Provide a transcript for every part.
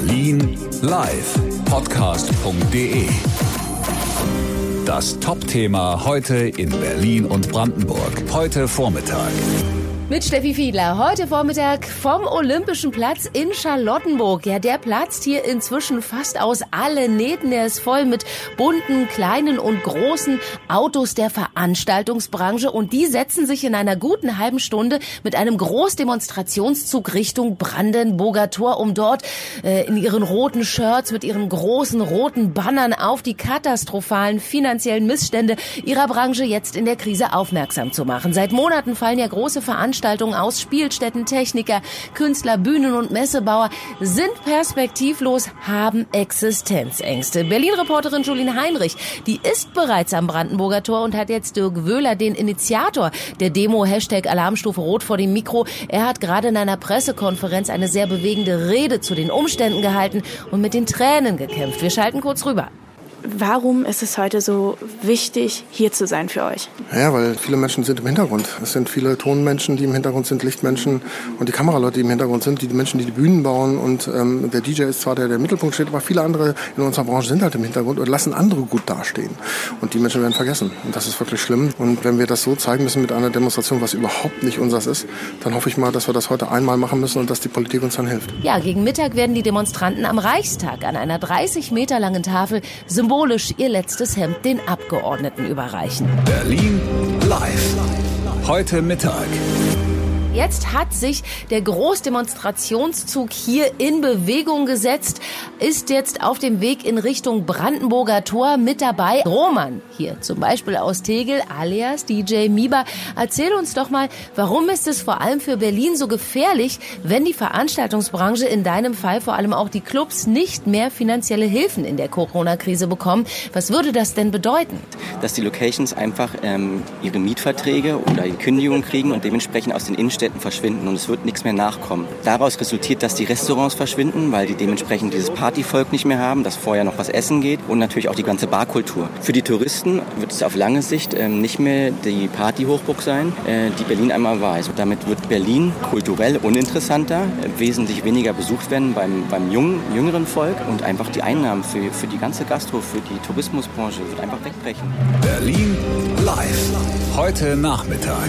Berlin live Podcast.de. Das Top-Thema heute in Berlin und Brandenburg. Heute Vormittag. Mit Steffi Fiedler. Heute Vormittag vom Olympischen Platz in Charlottenburg. Ja, der platzt hier inzwischen fast aus allen Nähten. Der ist voll mit bunten, kleinen und großen Autos der Veranstaltungsbranche. Und die setzen sich in einer guten halben Stunde mit einem Großdemonstrationszug Richtung Brandenburger Tor, um dort in ihren roten Shirts mit ihren großen roten Bannern auf die katastrophalen finanziellen Missstände ihrer Branche jetzt in der Krise aufmerksam zu machen. Seit Monaten fallen ja große Veranstaltungen aus. Spielstätten, Techniker, Künstler, Bühnen- und Messebauer sind perspektivlos, haben Existenzängste. Berlin-Reporterin Julien Heinrich, die ist bereits am Brandenburger Tor und hat jetzt Dirk Wöhler, den Initiator der Demo #Alarmstufe Rot, vor dem Mikro. Er hat gerade in einer Pressekonferenz eine sehr bewegende Rede zu den Umständen gehalten und mit den Tränen gekämpft. Wir schalten kurz rüber. Warum ist es heute so wichtig, hier zu sein für euch? Ja, weil viele Menschen sind im Hintergrund. Es sind viele Tonmenschen, die im Hintergrund sind, Lichtmenschen und die Kameraleute, die im Hintergrund sind, die Menschen, die die Bühnen bauen. Und der DJ ist zwar der im Mittelpunkt steht, aber viele andere in unserer Branche sind halt im Hintergrund und lassen andere gut dastehen. Und die Menschen werden vergessen. Und das ist wirklich schlimm. Und wenn wir das so zeigen müssen mit einer Demonstration, was überhaupt nicht unseres ist, dann hoffe ich mal, dass wir das heute einmal machen müssen und dass die Politik uns dann hilft. Ja, gegen Mittag werden die Demonstranten am Reichstag an einer 30 Meter langen Tafel symbolisch ihr letztes Hemd den Abgeordneten überreichen. Berlin live. Heute Mittag. Jetzt hat sich der Großdemonstrationszug hier in Bewegung gesetzt, ist jetzt auf dem Weg in Richtung Brandenburger Tor. Mit dabei Roman, hier zum Beispiel aus Tegel, alias DJ Miba. Erzähl uns doch mal, warum ist es vor allem für Berlin so gefährlich, wenn die Veranstaltungsbranche, in deinem Fall vor allem auch die Clubs, nicht mehr finanzielle Hilfen in der Corona-Krise bekommen? Was würde das denn bedeuten? Dass die Locations einfach ihre Mietverträge oder die Kündigung kriegen und dementsprechend aus den Innenstädten verschwinden und es wird nichts mehr nachkommen. Daraus resultiert, dass die Restaurants verschwinden, weil die dementsprechend dieses Partyvolk nicht mehr haben, dass vorher noch was essen geht und natürlich auch die ganze Barkultur. Für die Touristen wird es auf lange Sicht nicht mehr die Partyhochburg sein, die Berlin einmal war. Also damit wird Berlin kulturell uninteressanter, wesentlich weniger besucht werden beim jüngeren Volk und einfach die Einnahmen für die ganze Gastro, für die Tourismusbranche wird einfach wegbrechen. Berlin live. Heute Nachmittag.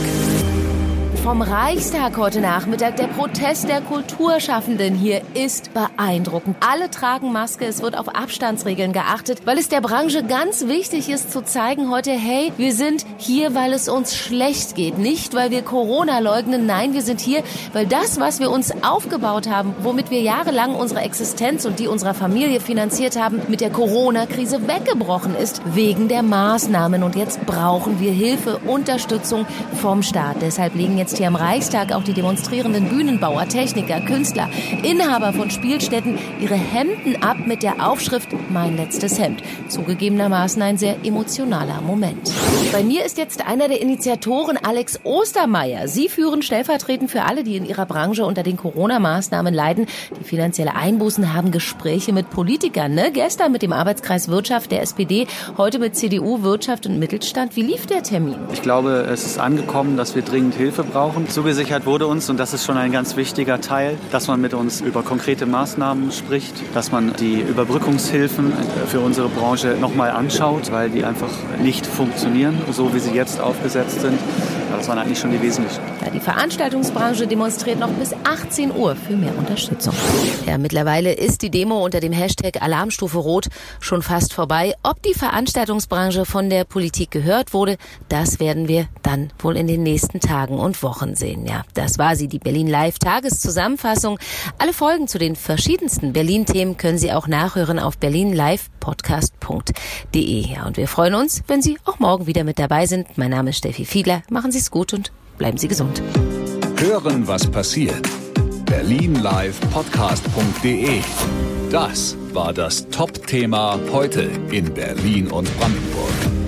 Vom Reichstag heute Nachmittag. Der Protest der Kulturschaffenden hier ist beeindruckend. Alle tragen Maske, es wird auf Abstandsregeln geachtet, weil es der Branche ganz wichtig ist zu zeigen heute, hey, wir sind hier, weil es uns schlecht geht. Nicht, weil wir Corona leugnen, nein, wir sind hier, weil das, was wir uns aufgebaut haben, womit wir jahrelang unsere Existenz und die unserer Familie finanziert haben, mit der Corona-Krise weggebrochen ist, wegen der Maßnahmen. Und jetzt brauchen wir Hilfe, Unterstützung vom Staat. Deshalb liegen jetzt hier am Reichstag auch die demonstrierenden Bühnenbauer, Techniker, Künstler, Inhaber von Spielstätten ihre Hemden ab mit der Aufschrift "Mein letztes Hemd". Zugegebenermaßen ein sehr emotionaler Moment. Bei mir ist jetzt einer der Initiatoren, Alex Ostermeier. Sie führen stellvertretend für alle, die in ihrer Branche unter den Corona-Maßnahmen leiden, die finanzielle Einbußen haben, Gespräche mit Politikern. Ne? Gestern mit dem Arbeitskreis Wirtschaft der SPD, heute mit CDU, Wirtschaft und Mittelstand. Wie lief der Termin? Ich glaube, es ist angekommen, dass wir dringend Hilfe brauchen. Zugesichert wurde uns, und das ist schon ein ganz wichtiger Teil, dass man mit uns über konkrete Maßnahmen spricht, dass man die Überbrückungshilfen für unsere Branche nochmal anschaut, weil die einfach nicht funktionieren, so wie sie jetzt aufgesetzt sind. Das waren eigentlich schon die wesentlichen. Ja, die Veranstaltungsbranche demonstriert noch bis 18 Uhr für mehr Unterstützung. Ja, mittlerweile ist die Demo unter dem #Alarmstufe Rot schon fast vorbei. Ob die Veranstaltungsbranche von der Politik gehört wurde, das werden wir dann wohl in den nächsten Tagen und Wochen sehen. Ja, das war sie, die Berlin Live Tageszusammenfassung. Alle Folgen zu den verschiedensten Berlin-Themen können Sie auch nachhören auf berlinlivepodcast.de. Ja, und wir freuen uns, wenn Sie auch morgen wieder mit dabei sind. Mein Name ist Steffi Fiedler. Machen Sie es gut und bleiben Sie gesund. Hören, was passiert. berlinlivepodcast.de. Das war das Top-Thema heute in Berlin und Brandenburg.